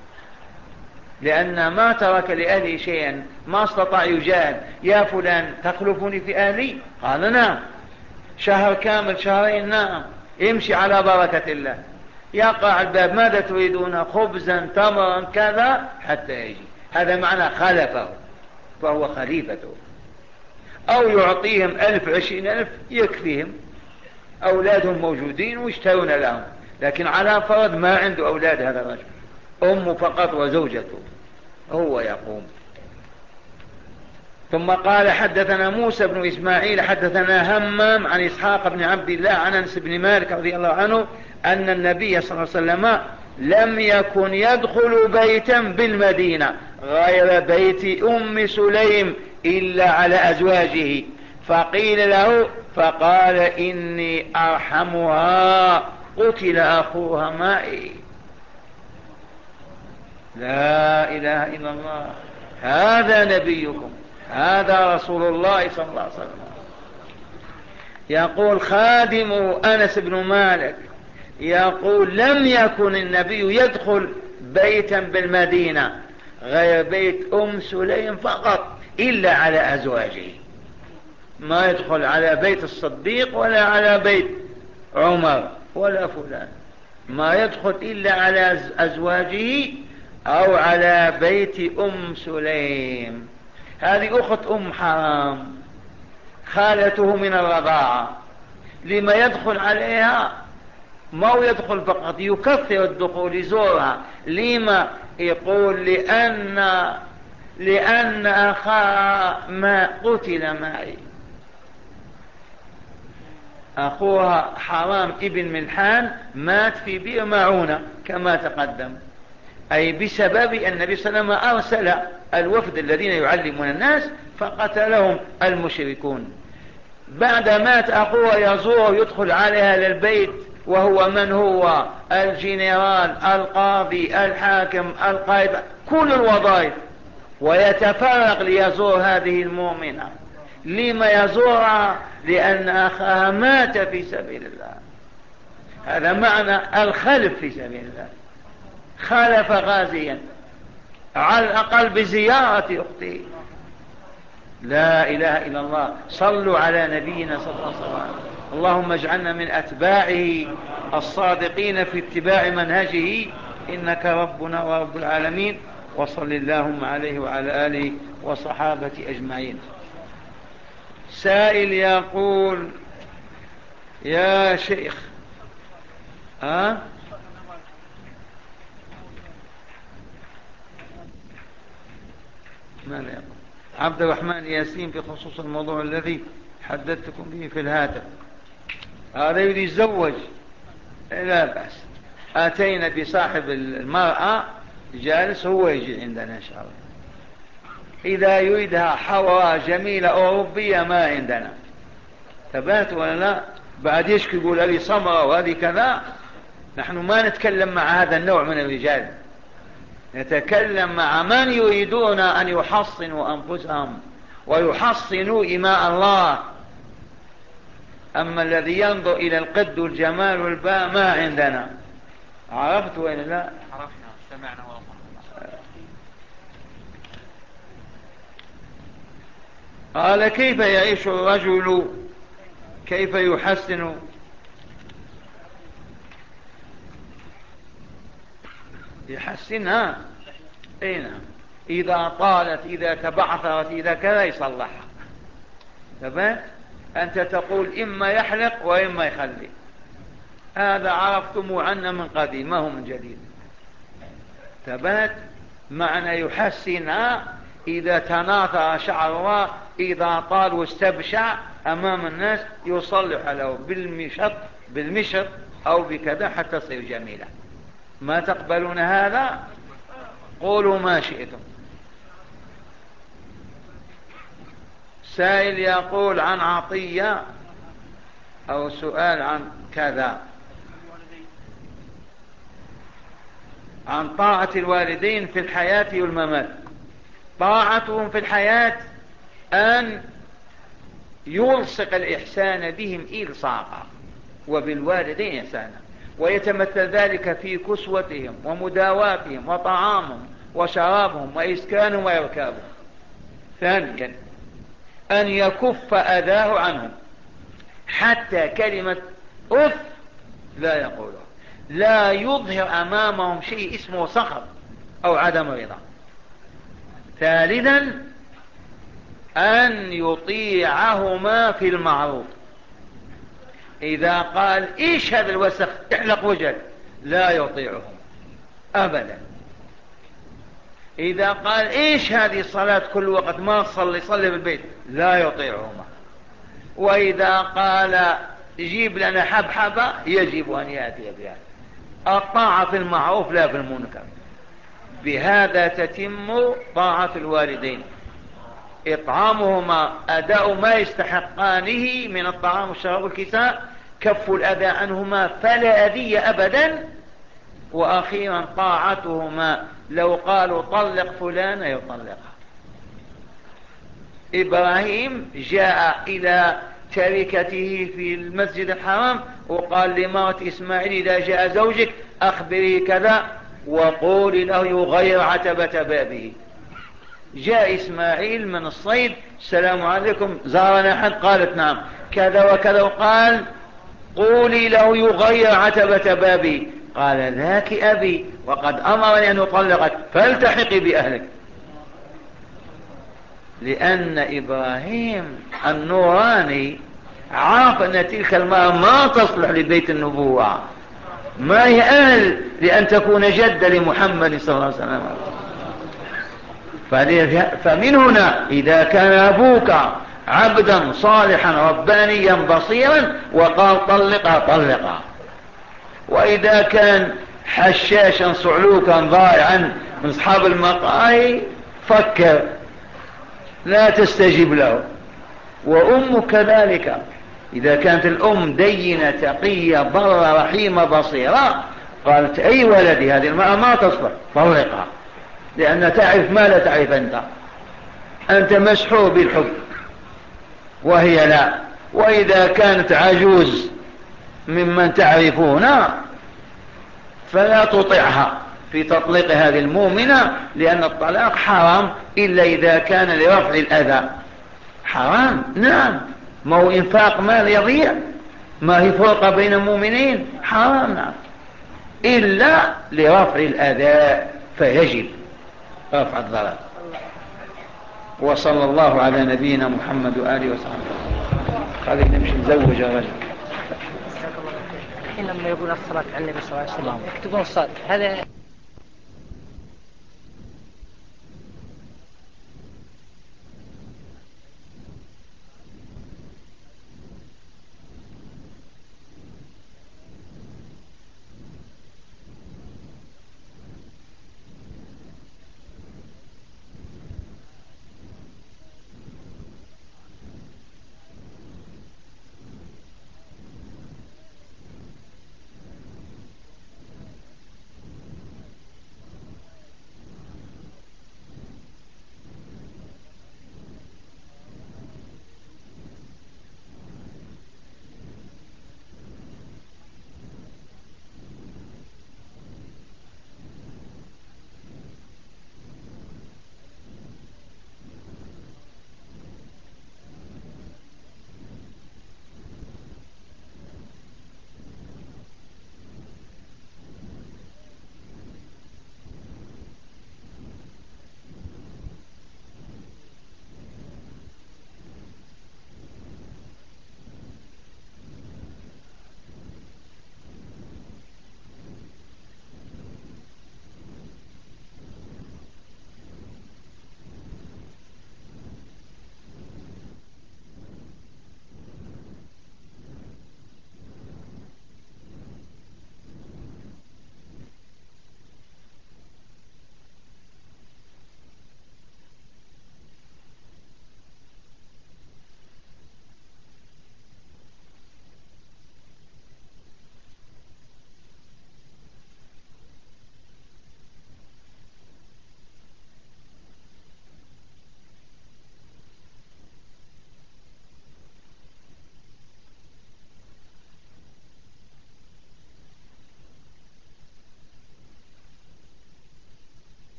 لأن ما ترك لأهله شيئا، ما استطاع يجاهد. يا فلان تخلفني في أهلي؟ قال: نعم. شهر كامل، شهرين؟ نعم. يمشي على بركة الله. يقع الباب: ماذا تريدون؟ خبزا، تمرا، كذا، حتى يجي. هذا معنى خلفه، فهو خليفته. أو يعطيهم ألف عشرين ألف يكفيهم، أولادهم موجودين ويشترون لهم، لكن على فرض ما عنده أولاد هذا الرجل، أمه فقط وزوجته، هو يقوم. ثم قال حدثنا موسى بن إسماعيل حدثنا همام عن إسحاق بن عبد الله عن أنس بن مالك رضي الله عنه أن النبي صلى الله عليه وسلم لم يكن يدخل بيتا بالمدينة غير بيت أم سليم إلا على أزواجه، فقيل له فقال: إني أرحمها، قتل أخوها معي. لا إله إلا الله، هذا نبيكم، هذا رسول الله صلى الله عليه وسلم. يقول خادم أنس بن مالك يقول: لم يكن النبي يدخل بيتا بالمدينة غير بيت أم سليم فقط إلا على أزواجه، ما يدخل على بيت الصديق ولا على بيت عمر ولا فلان، ما يدخل إلا على أزواجه أو على بيت أم سليم. هذه أخت أم حرام، خالته من الرضاعة. لما يدخل عليها؟ ما يدخل فقط، يكثر الدخول، يزورها. لما؟ يقول: لأن لأن أخاها ما قتل معي. أخوها حرام ابن ملحان مات في بئر معونة كما تقدم، أي بسبب النبي صلى الله عليه وسلم أرسل الوفد الذين يعلمون الناس فقتلهم المشركون. بعد مات أخوها يزور يدخل عليها للبيت، وهو من هو؟ الجنرال، القاضي، الحاكم، القائد، كل الوظائف، ويتفرق ليزور هذه المؤمنة. لما يزورها؟ لأن أخاها مات في سبيل الله. هذا معنى الخلف في سبيل الله، خالف غازيا على الأقل بزيارة أخته. لا إله إلا الله. صلوا على نبينا صلى الله عليه وسلم. اللهم اجعلنا من أتباعه الصادقين في اتباع منهجه، إنك ربنا ورب العالمين. وصل اللهم عليه وعلى آله وصحابة أجمعين. سائل يقول: يا شيخ، ها ماذا يقول؟ عبد الرحمن ياسين في خصوص الموضوع الذي حدثتكم به في الهاتف. هذا يريد يتزوج، لا بأس. أتينا بصاحب المرأة جالس، هو يجي عندنا إن شاء الله. إذا يريدها حوراء جميلة أوروبية ما عندنا. ثبات ولا لا؟ بعد يشكي يقول هذه سمرة وهذه كذا. نحن ما نتكلم مع هذا النوع من الرجال، نتكلم مع من يريدون أن يحصنوا أنفسهم ويحصنوا إماء الله. أما الذي ينظر إلى القد والجمال والباء ما عندنا. عرفت وإلا لا؟ عرفنا، سمعنا وأطعنا. قال: كيف يعيش الرجل كيف يحسن؟ يحسنها. اي نعم، إذا طالت، إذا تبعثرت، إذا كذا يصلحها. ثبت. أنت تقول إما يحلق وإما يخلي، هذا عرفتم عنا من قديم، ما هو من جديد. ثبت. معنى يحسنها إذا تناثر شعرها، إذا طال واستبشع أمام الناس يصلح له بالمشط بالمشط أو بكذا حتى تصير جميلة. ما تقبلون هذا؟ قولوا ما شئتم. سائل يقول عن عطية أو سؤال عن كذا، عن طاعة الوالدين في الحياة والممات. طاعتهم في الحياة أن يلصق الإحسان بهم إلصاقا، وبالوالدين إحسانا، ويتمثل ذلك في كسوتهم ومداواتهم وطعامهم وشرابهم وإسكانهم وإركابهم. ثانيا أن يكف أذاه عنهم، حتى كلمة أف لا يقولها، لا يظهر أمامهم شيء اسمه سخط أو عدم رضا. ثالثا أن يطيعهما في المعروف. إذا قال إيش هذا الوسخ احلق وجهك، لا يطيعهم أبدا. إذا قال إيش هذه الصلاة كل وقت ما تصلي، صلي بالبيت، لا يطيعهما. وإذا قال جيب لنا حبحبة يجب أن يأتي بها. الطاعة في المعروف لا في المنكر. بهذا تتم طاعة الوالدين. إطعامهما، أداء ما يستحقانه من الطعام والشراب والكساء، كف الأذى عنهما فلا أذية أبدا. وأخيرا طاعتهما، لو قالوا طلق فلان يطلقها. إبراهيم جاء إلى تركته في المسجد الحرام وقال لمرأة إسماعيل إذا جاء زوجك أخبري كذا وقولي له يغير عتبة بابه. جاء إسماعيل من الصيد، السلام عليكم، زارنا أحد؟ قالت نعم، كذا وكذا، وقال قولي له يغير عتبة بابه. قال ذاك أبي وقد أمرني أن أطلقك فالتحقي بأهلك. لأن إبراهيم النوراني عرف أن تلك المرأة ما تصلح لبيت النبوة، ما هي أهل لأن تكون جدة لمحمد صلى الله عليه وسلم. فمن هنا إذا كان أبوك عبدا صالحا ربانيا بصيرا وقال طلقها طلقها، وإذا كان حشاشا صعلوكا ضائعا من أصحاب المقاهي فكر، لا تستجيب له. وأمك كذلك، إذا كانت الأم دينة تقية برة رحيمة بصيرة قالت أي ولدي هذه المرأة ما تصلح طلقها، لأن تعرف ما لا تعرف أنت، أنت مسحور بالحب وهي لا. وإذا كانت عجوز ممن تعرفون فلا تطيعها في تطليق هذه المؤمنة، لأن الطلاق حرام إلا إذا كان لرفع الأذى. حرام نعم، ما هو إنفاق مال يضيع، ما هي فرقة بين المؤمنين، حرام نعم، إلا لرفع الأذى فيجب رفع الضرر. وصلى الله على نبينا محمد وآله وصحبه. خلينا نمشي نزوج الرجل. الحين لما يقول الصلاة على النبي صلى الله عليه وسلم يكتبون صاد، هذا